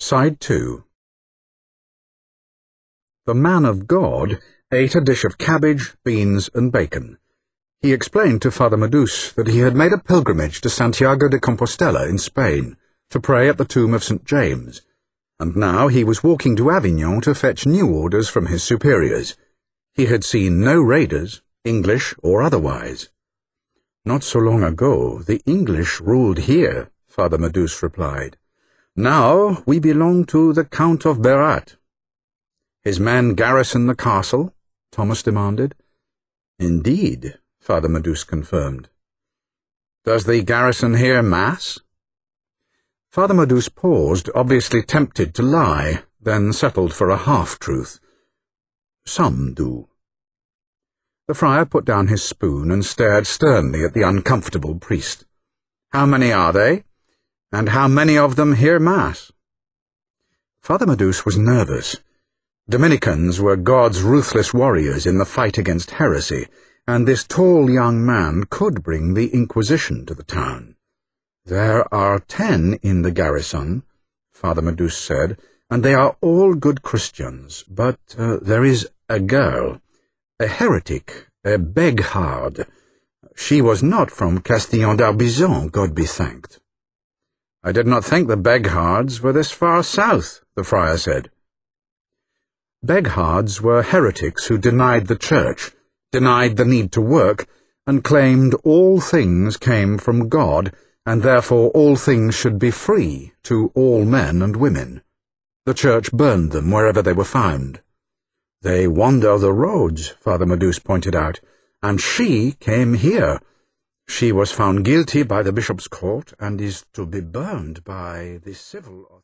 Side 2. The man of God ate a dish of cabbage, beans, and bacon. He explained to Father Madouce that he had made a pilgrimage to Santiago de Compostela in Spain to pray at the tomb of St. James, and now he was walking to Avignon to fetch new orders from his superiors. He had seen no raiders, English or otherwise. "Not so long ago the English ruled here," Father Madouce replied. "Now we belong to the Count of Berat." "His men garrison the castle?" Thomas demanded. "Indeed," Father Madouce confirmed. "Does the garrison hear Mass?" Father Madouce paused, obviously tempted to lie, then settled for a half-truth. "Some do." The friar put down his spoon and stared sternly at the uncomfortable priest. "How many are they? And how many of them hear Mass?" Father Madouce was nervous. Dominicans were God's ruthless warriors in the fight against heresy, and this tall young man could bring the Inquisition to the town. "There are 10 in the garrison," Father Madouce said, "and they are all good Christians, but there is a girl, a heretic, a Beghard. She was not from Castillon d'Arbizon, God be thanked." "I did not think the Beghards were this far south," the friar said. Beghards were heretics who denied the Church, denied the need to work, and claimed all things came from God, and therefore all things should be free to all men and women. The Church burned them wherever they were found. "They wander the roads," Father Madouce pointed out, "and she came here. She was found guilty by the bishop's court and is to be burned by the civil authorities."